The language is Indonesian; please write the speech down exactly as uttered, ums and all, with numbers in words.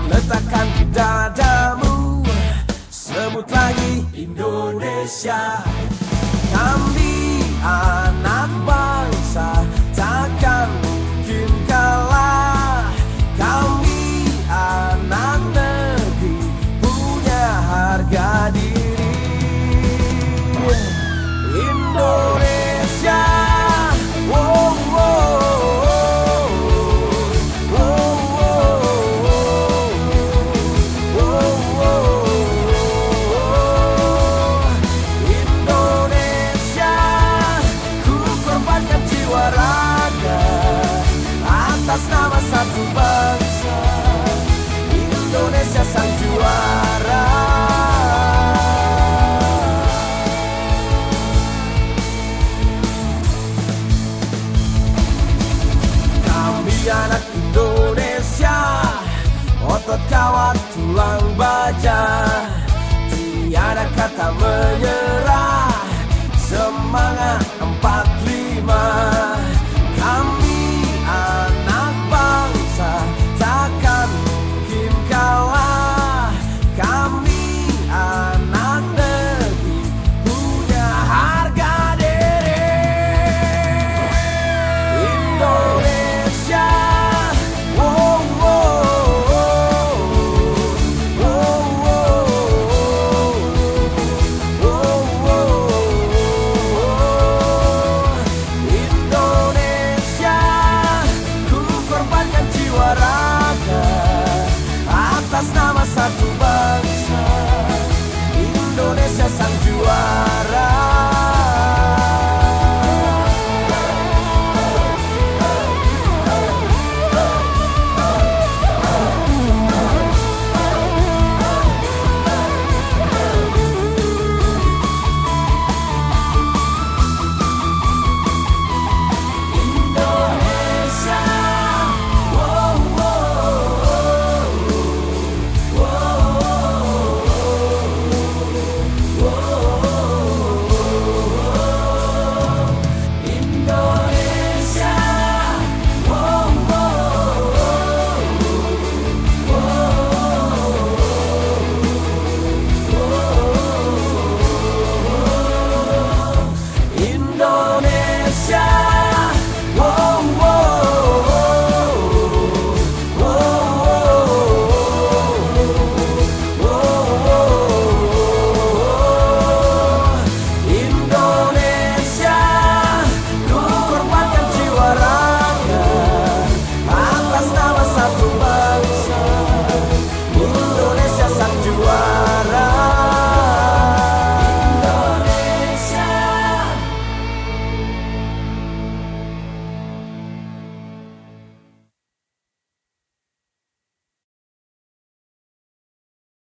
letakkan di dadamu, sebut lagi Indonesia. Kami anak bangsa takkan mungkin kalah. Kami anak negeri punya harga diri. Indonesia, oh, oh, oh, oh, oh, oh, oh. Indonesia, ku korbankan jiwa raga atas nama satu bangsa. Indonesia sang juara. Kami anak Indonesia, otot kawat tulang baja, tiada kata menyerah, semangat empat lima. Kami anak bangsa takkan mungkin kalah. Kami anak negeri punya harga diri. Indonesia, oh, oh, oh, oh, oh, oh, oh. Indonesia, ku korbankan jiwa raga atas nama satu bangsa. Indonesia sang juara.